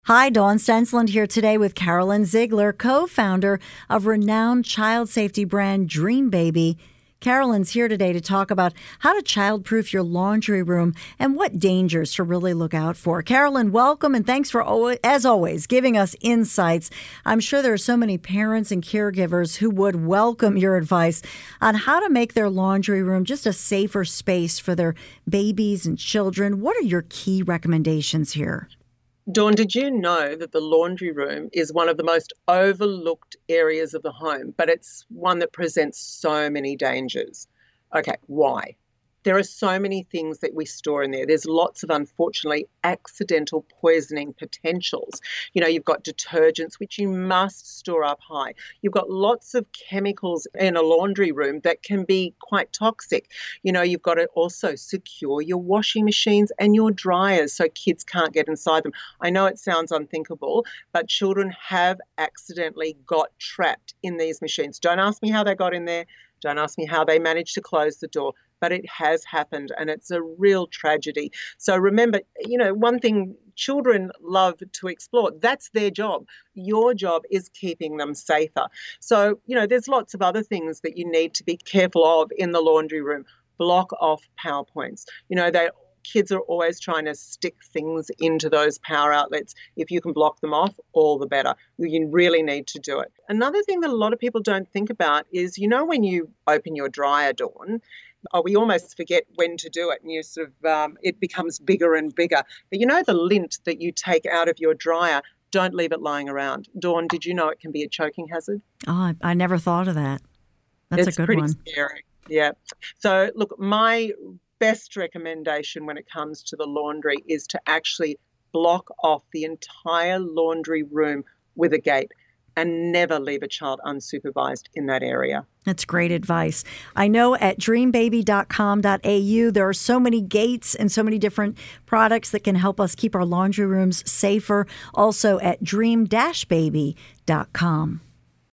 Hi, Dawn Stensland here today with Carolyn Ziegler, co-founder of renowned child safety brand Dream Baby. Carolyn's here today to talk about how to childproof your laundry room and what dangers to really look out for. Carolyn, welcome, and thanks for, as always, giving us insights. I'm sure there are so many parents and caregivers who would welcome your advice on how to make their laundry room just a safer space for their babies and children. What are your key recommendations here? Dawn, did you know that the laundry room is one of the most overlooked areas of the home, but it's one that presents so many dangers? Okay, why? There are so many things that we store in there. There's lots of, unfortunately, accidental poisoning potentials. You know, you've got detergents, which you must store up high. You've got lots of chemicals in a laundry room that can be quite toxic. You know, you've got to also secure your washing machines and your dryers so kids can't get inside them. I know it sounds unthinkable, but children have accidentally got trapped in these machines. Don't ask me how they got in there. Don't ask me how they managed to close the door, but it has happened and it's a real tragedy. So remember, you know, one thing children love to explore, that's their job. Your job is keeping them safer. So, you know, there's lots of other things that you need to be careful of in the laundry room. Block off power points. You know, kids are always trying to stick things into those power outlets. If you can block them off, all the better. You really need to do it. Another thing that a lot of people don't think about is, you know, when you open your dryer, Dawn, we almost forget when to do it, and you sort of it becomes bigger and bigger. But you know the lint that you take out of your dryer, don't leave it lying around. Dawn, did you know it can be a choking hazard? Oh, I never thought of that. That's a good one. It's pretty scary. Yeah. So look, my best recommendation when it comes to the laundry is to actually block off the entire laundry room with a gate and never leave a child unsupervised in that area. That's great advice. I know at dreambaby.com.au there are so many gates and so many different products that can help us keep our laundry rooms safer. Also at dream-baby.com.